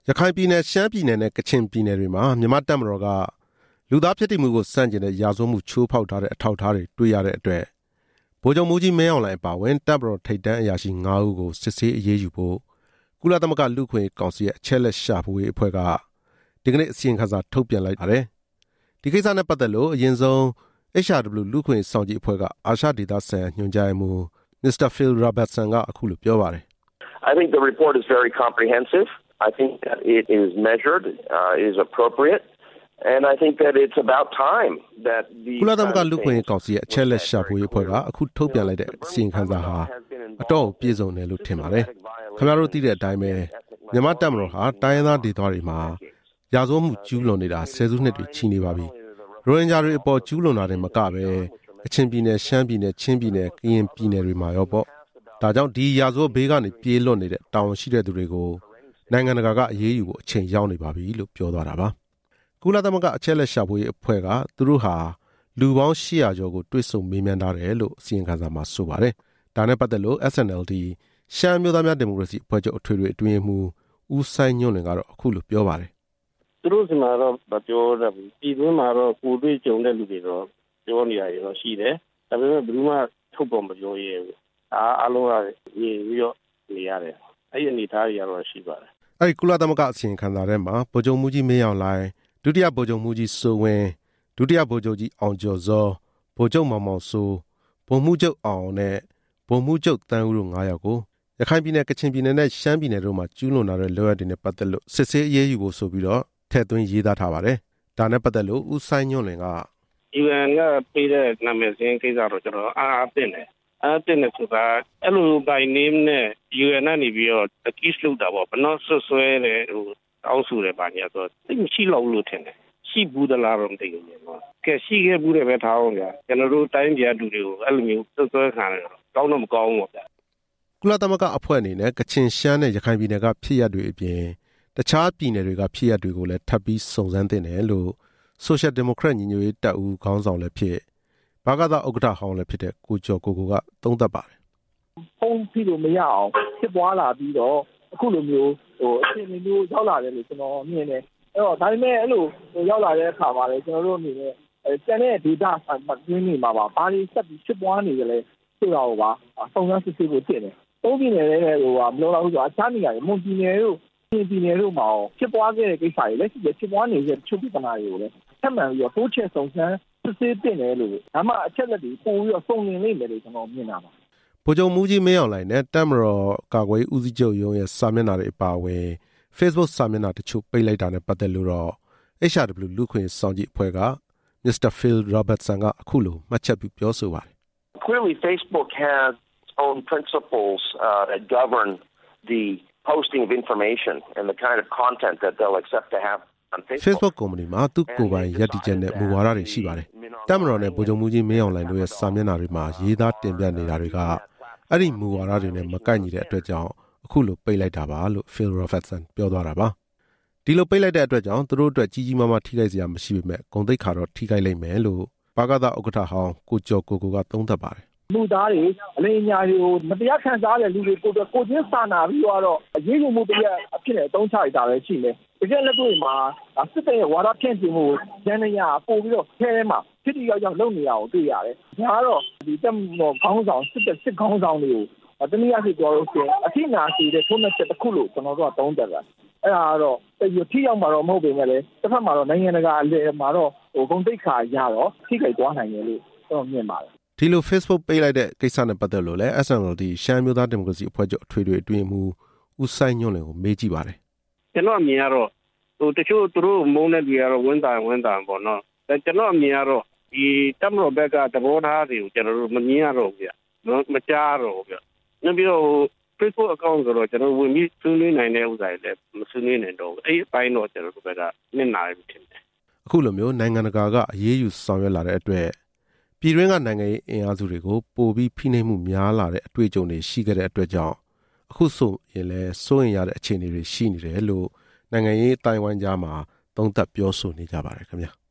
ရခိုင်ပြည်နယ်ရှမ်းပြည်နယ်နဲ့ကချင်ပြည်နယ်တွေမှာမြန်မာတပ်မတော်ကလူသားဖြစ်တည်မှုကိုစန့်ကျင်တဲ့ရာဇဝတ်မှုချိုးဖောက်ထားတဲ့အထောက်အထားတွေတွေ့ရတဲ့အတွက်ဗိုလ်ချုပ်မှူးကြီးမင်းအောင်လှိုင်အပါအဝင်တပ်မတော်ထိပ်တန်းအရာရှိ9ဦးကိုစစ်ဆေးအရေးယူဖို့ကုလသမဂ္ဂလူ့အခွင့်အရေးကောင်စီရဲ့အချက်လက်ရှာဖွေရေးအဖွဲ့ကဒီကနေ့အစီရင်ခံစာထုတ်ပြန်လိုက်ပါတယ်။ဒီကိစ္စနဲ့ပတ်သက်လို့အရင်ဆုံး HRW လူ့အခွင့်အရေးဆောင်ကြည့်အဖွဲ့ကအာရှဒေသဆိုင်ရာညွှန်ကြားရေးမှူး Mr. Phil Robertson ကအခုလိုပြောပါတယ်။ I think the report is very comprehensive. I think that it is measured, is appropriate, and I think that it's about time that the ကုလသမဂ္ဂလူ့အခွင့်အရေးကောင်စီရဲ့အချက်လက်ရှာဖွေရေးအဖွဲ့ကအခုထုတ်ပြန်လိုက်တဲ့အစီရင်ခံစာဟာအတော့ပြည့်စုံတယ်လို့ထင်ပါတယ်။ခင်ဗျားတို့သိတဲ့အတိုင်းပဲမြန်မာတပ်မတော်ဟာတိုင်းရင်းသားဒေသတွေမှာရာဇဝတ်မှုကျူးလွန်နေတာဆယ်စုနှစ်တွေချီနေပါပြီ။ရိုဟင်ဂျာတွေအပေါ်ကျူးလွန်တာတွေမကပဲအချင်းပြည်နယ်ရှမ်းပြည်နယ်ချင်းပြည်နယ်ကရင်ပြည်နယ်တွေမှာရောပေါ့။ဒါကြောင့်ဒီရာဇဝတ်ဘေးကနေပြေးလွတ်နေတဲ့တာဝန်ရှိတဲ့သူတွေကိုနိုင်ငံတကာကအရေးယူဖို့အချိန်ရောက်နေပါပြီလို့ပြောသွားတာပါ။ကုလသမဂ္ဂအချက်လက်ရှာဖွေရေးအဖွဲ့ကသူတို့ဟာလူပေါင်း800ကျော်ကိုတွေ့ဆုံမေးမြန်းထားတယ်လို့အစီရင်ခံစာမှာဆိုပါတယ်။ဒါနဲ့ပတ်သက်လို့ SNLD ရှမ်းမျိုးသားများဒီမိုကရေစီအဖွဲ့ချုပ်အထွေထွေအတွင်းရေးမှူးဦးဆိုင်ညွန့်လွင်ကတော့အခုလိုပြောပါတယ်။သူတို့စမှာတော့မပြောရဘူး။ပြည်တွင်းမှာတော့ကိုတွေ့ကြုံတဲ့လူတွေတော့ပြောနေရရောရှိတယ်။ဒါပေမဲ့ဘယ်သူမှထုတ်ပေါ်မပြောရဘူး။အားလုံးကရေးပြီးတော့နေရတယ်။အဲ့ဒီအနေထားတွေကတော့ရှိပါတယ်။အဲ့ဒီကုလသမဂ္ဂအစီရင်ခံစာထဲမှာဗိုလ်ချုပ်မှူးကြီးမင်းအောင်လှိုင်ဒုတိယဗိုလ်ချုပ်မှူးကြီးစိုးဝင်းဒုတိယဗိုလ်ချုပ်ကြီးအောင်ကျော်စောဗိုလ်ချုပ်မောင်မောင်စိုးဗိုလ်မှူးချုပ်အောင်နဲ့ဗိုလ်မှူးချုပ်တန်းဦးတို့9ယောက်ကိုရခိုင်ပြည်နယ်ကချင်ပြည်နယ်နဲ့ရှမ်းပြည်နယ်တို့မှာကျူးလွန်တဲ့လုပ်ရပ်တွေနဲ့ပတ်သက်လို့စစ်ဆေးအရေးယူဖို့ဆိုပြီးတော့ထည့်သွင်းရေးသားထားပါတယ်။ဒါနဲ့ပတ်သက်လို့ဦးဆိုင်ညွန့်လွင်က UN ကပေးတဲ့နာမည်စင်းကိစ္စတော့ကျွန်တော်အားသိတယ်ဆိုတာအဲ့လို by name နဲ့ UN ကနေပြီးတော့ accuse လုပ်တာပေါ့ဘနော်ဆွဲတယ်ဟိုအောက်ဆူတယ်ပါညာဆိုသိမရှိလောက်လို့ထင်တယ်ရှိဘူးသလားတော့မသိဘူးနော်ကဲရှိခဲ့ဘူးတယ်ပဲထားအောင်ကြာကျွန်တော်တို့တိုင်းပြည်လူတွေကိုအဲ့လိုမျိုးဆွဲခံရတယ်ကောင်းတော့မကောင်းဘူးပေါ့ကုလသမဂ္ဂအဖွဲ့အနေနဲ့ကချင်ရှမ်းနဲ့ရခိုင်ပြည်နယ်ကဖြစ်ရပ်တွေအပြင်တခြားပြည်နယ်တွေကဖြစ်ရပ်တွေကိုလည်းထပ်ပြီးစုံစမ်းသင့်တယ်လို့ Social Democrat ညီညွတ်ရေးတပ်ဦးခေါင်းဆောင်လည်းဖြစ်ဘာကသာဥက္ကဋ္ဌဟောင်းလည်းဖြစ်တဲ့ကိုကျော်ကိုကိုကသုံးသပ်ပါတယ်ဖုံးပြီးလို့မရအောင်ဖြစ်ပွားလာပြီးတော့အခုလိုမျိုးအခြေအနေမျိုးရောက်လာတယ်လို့ကျွန်တော်မြင်တယ်အဲ့တော့ဒါပေမဲ့အဲ့လိုရောက်လာတဲ့အခါမှာလည်းကျွန်တော်တို့အနေနဲ့ကျန်တဲ့ data တွင်းနေမှာပါဘာတွေဆက်ပြီးဖြစ်ပွားနေကြလဲဆိုတာကိုပါစုံစမ်းစစ်ဆေးဖို့ဖြစ်တယ်သုံးပြည်နယ်တွေလည်းမလို့တော့ဆိုအခြားနေရာတွေမွန်ပြည်နယ်တို့ပြည်နယ်တို့မှာဖြစ်ပွားခဲ့တဲ့ကိစ္စတွေလည်းရှိတယ်ဖြစ်ပွားနေတဲ့ချုပ်ပြဿနာတွေကိုလည်းထပ်မံပြီးတော့တိုးချဲ့စုံစမ်းစစ်ဆေးတင်တယ်လို့ဒါမှအချက်လက်တွေပို့ပြီးတော့စုံလင်နေမယ်လို့ကျွန်တော်မြင်တာပါဗိုလ်ချုပ်မှူးကြီးမင်းအောင်လှိုင်နဲ့တပ်မတော်ကာကွယ်ဦးစီးချုပ်ရုံးရဲ့စာမျက်နှာတွေအပါအဝင် Facebook စာမျက်နှာတချို့ပိတ်လိုက်တာနဲ့ပတ်သက်လို့တော့ HRW လူ့ခွင့်ဆောင်ကြည့်အဖွဲ့က Mr. Phil Robertson ကအခုလိုမှတ်ချက်ပြုပြောဆိုပါတယ် Clearly Facebook has its own principles that govern the posting of information and the kind of content that they'll accept to have on Facebook ကုမ္ပဏီမှာသူ့ကိုယ်ပိုင်ရည်တည်ချက်နဲ့မူဝါဒတွေရှိပါတယ်တပ်မတော်နဲ့ဗိုလ်ချုပ်မှူးကြီးမင်းအောင်လှိုင်တို့ရဲ့စာမျက်နှာတွေမှာရေးသားတင်ပြနေတာတွေကအဲ့ဒီမူဝါဒတွေနဲ့မကိုက်ညီတဲ့အတွက်ကြောင့်အခုလိုပိတ်လိုက်တာပါလို့ Phil Robertson ပြောသွားတာပါဒီလိုပိတ်လိုက်တဲ့အတွက်ကြောင့်သူတို့အတွက်ကြီးကြီးမားမားထိခိုက်စရာမရှိပေမဲ့ဂုဏ်သိက္ခာတော့ထိခိုက်လိမ့်မယ်လို့ဘာကသာဥက္ကဋ္ဌဟောင်းကိုကျော်ကိုကိုကသုံးသပ်ပါတယ်လူသားတွေအလင်းအညာတွေကိုမတရားခံစားရတဲ့လူတွေကိုချင်းစာနာပြီးတော့အရေးယူမှုတရားအဖြစ်နဲ့အသုံးချရတာပဲရှိမယ်တကယ်လက်တွေ့မှာစစ်တဲ့ဝါဒဖြန့်ချီမှုကျန်းနေရပို့ပြီးတော့ခဲမှာဖြစ်ပြီးရောက်လုပ်နေရအောင်တွေ့ရတယ်ဒါကတော့ဒီတက်မော်ခေါင်းဆောင်စစ်ခေါင်းဆောင်တွေကိုတနည်းအားဖြင့်ပြောလို့ရှိရင်အထိနာစီတဲ့ထုံးမဲ့ချက်တစ်ခုလို့ကျွန်တော်တို့ကသုံးသပ်တာအဲ့ဒါကတော့ထိရောက်မှာတော့မဟုတ်ပေမဲ့လည်းတစ်ဖက်မှာတော့နိုင်ငံတကာအလဲမှာတော့ဂုဏ်သိက္ခာရတော့ထိခိုက်သွားနိုင်တယ်လို့ကျွန်တော်မြင်ပါတယ်ဒီလို Facebook ပိတ်လိုက်တဲ့ကိစ္စနဲ့ပတ်သက်လို့လည်း SNLD ရှမ်းမျိုးသားဒီမိုကရေစီအဖွဲ့ချုပ်အထွေထွေအတွင်းမှူးဦးဆိုင်ညွန့်လင်ကိုမေးကြည့်ပါတယ်ကျွန်တော်အမြင်ကတော့တချို့သူတို့မုန်းတဲ့တွေကတော့ဝန်တာပေါ့နော်ဒါကျွန်တော်အမြင်ကတော့ဒီတပ်မတော်ဘက်ကသဘောထားတွေကိုကျွန်တော်တို့မမြင်ရတော့ဘူးဗျမကြားတော့ဘူးဗျနောက်ပြီးတော့ Facebook account ဆိုတော့ကျွန်တော်ဝင်ပြီးဆွေးနွေးနိုင်တဲ့ဥစ္စာတွေလည်းမဆွေးနွေးနိုင်တော့ဘူးအဲ့အပိုင်းတော့ကျွန်တော်တို့ဘက်ကနစ်နာရပြီထင်တယ်အခုလိုမျိုးနိုင်ငံတကာကအရေးယူဆောင်ရွက်လာတဲ့အတွက်ပြည်တွင်းကနိုင်ငံရေးအင်အားစုတွေကိုပိုပြီးဖိနှိပ်မှုများလာတဲ့အတွေ့အကြုံတွေရှိခဲ့တဲ့အတွက်ကြောင့်အခုဆိုရင်လည်းစိုးရင်ရတဲ့အခြေအနေတွေရှိနေတယ်လို့နိုင်ငံရေးအတိုင်းအဝိုင်းကြားမှာသုံးသပ်ပြောဆိုနေကြပါတယ်ခင်ဗျာ